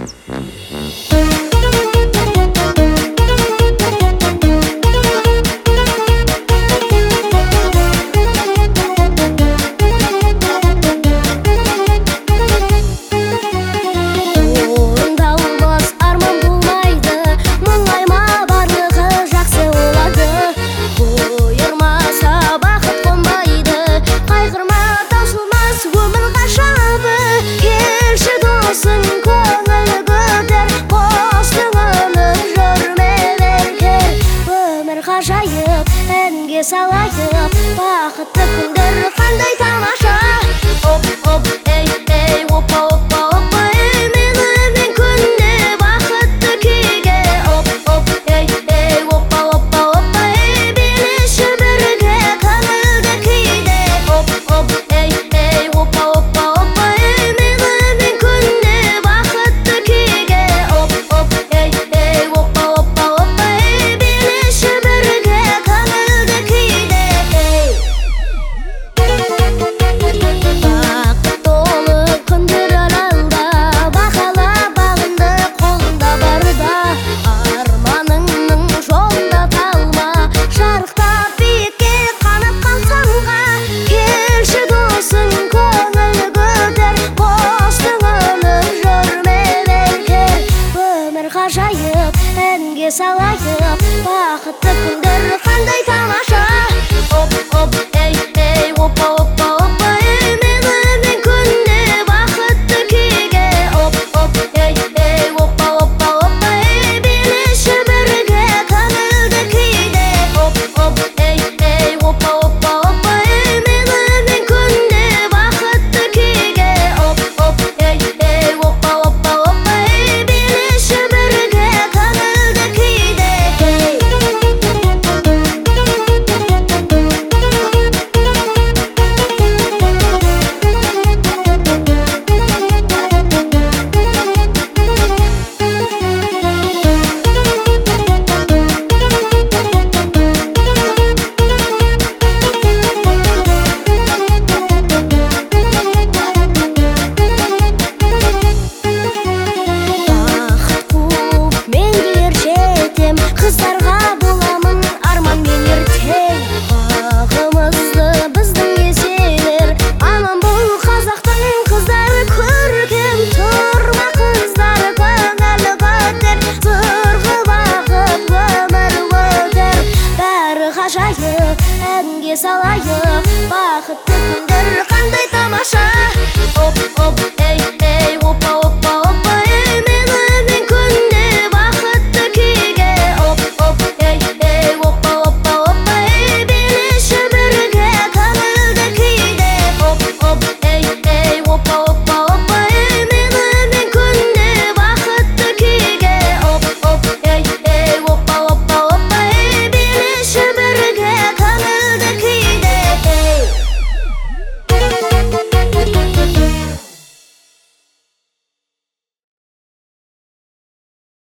Ғажайып әнге салайық, бақытты күндер қандай тамаша. Оп-оп, эй-эй, опа-опа, опа, эй, мен күнде бақытты күйге. Оп-оп, эй-эй, опа-опа, опа, эй, билеші бірге көңілді күйде. Оп-оп, эй-эй, опа-опа, опа, эй, мен күнде бақытты күйге. Оп-оп, эй-эй, опа-опа, опа, эй, билеші бірге көңілді күйде. Бақыт толы күндер аралда, бақала бағынды қолында барда. Арманыңның жолында талма, шарықтап биікке қанат қақсанға. Келші досың көңіл көтер, бостың өмір жүрме бекер. Өмір ғажайып әнге салайық, бақытты күндер